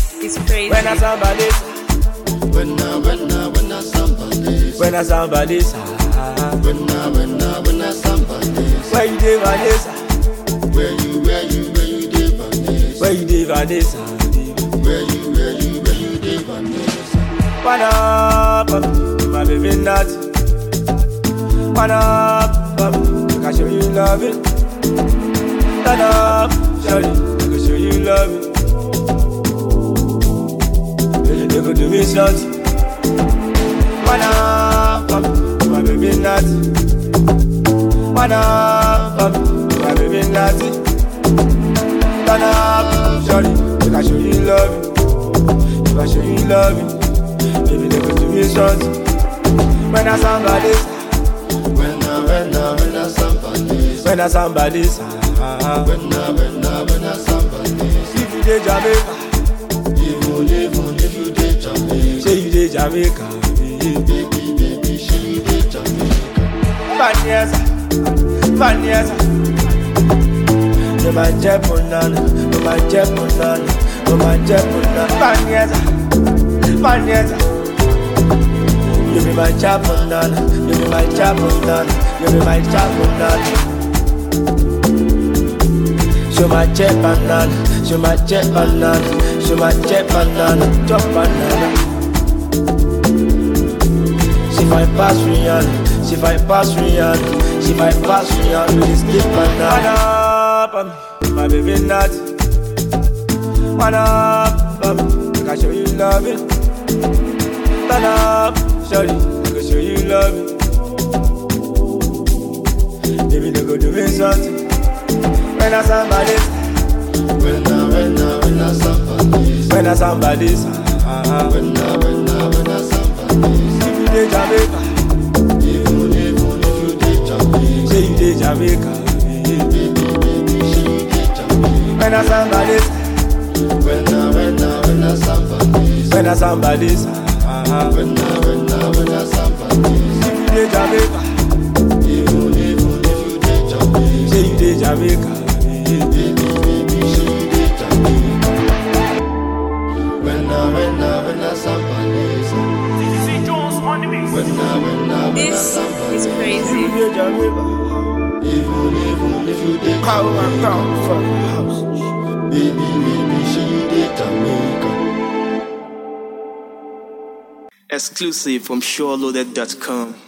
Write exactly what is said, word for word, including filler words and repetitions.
is crazy. When I somebody, When I, when I, when I somebody, when I somebody, when I, when I, when I somebody, where you dey Vanessa? where you, where you, where you dey Vanessa? Where you dey Vanessa? Where you, where you, where you dey Vanessa? One up, my baby nut. One up, I can show you love it. Turn up, shawty, I can show you love it. Baby, they go do me something. One up, my baby nut. One up, my baby nut. Turn up, shawty, I can show you love it. If I show you love it, baby, they go do me something. When I somebody, When I, when I, when I somebody, when I somebody, when I, when I, when I somebody, if you dey Jamaica, even, even if you dey Jamaica, say you dey Jamaica, baby, baby, she you dey Jamaica. Vanessa, Vanessa. No man jẹ́ punana, no man jẹ́ punana, no man jẹ́ punana. Vanessa, Vanessa. You be my chapunana, you be my chapunana, you be my chapunana. Show my jet banana, show my jet banana, show my jet banana, chop banana. She find pass Rihanna, she find pass Rihanna, she find pass Rihanna with this stick banana. One up, my baby nut. One up, I can show you love it. Turn up, shawty, I can show you love it. Baby, they go do me something. When I somebody, When I, when I, when I somebody, when I somebody, when I, when I, when I somebody, if you dey Jamaica, even, even if you dey Jamaica, say you dey Jamaica. baby, baby, she you dey Jamaica. When I somebody, When I, when I, when I somebody, when I somebody, when I, when I, when I somebody, if you dey Jamaica, even, even if you dey Jamaica, say you dey Jamaica. baby, baby, she you dey Jamaica. When I, when I, when I somebody, when I, when I, when I This somebody, is crazy. You dey Jamaica. even, even if you dey How I Jamaica, come from the house. baby, baby, she you dey Jamaica. Exclusive from SureLoaded dot com.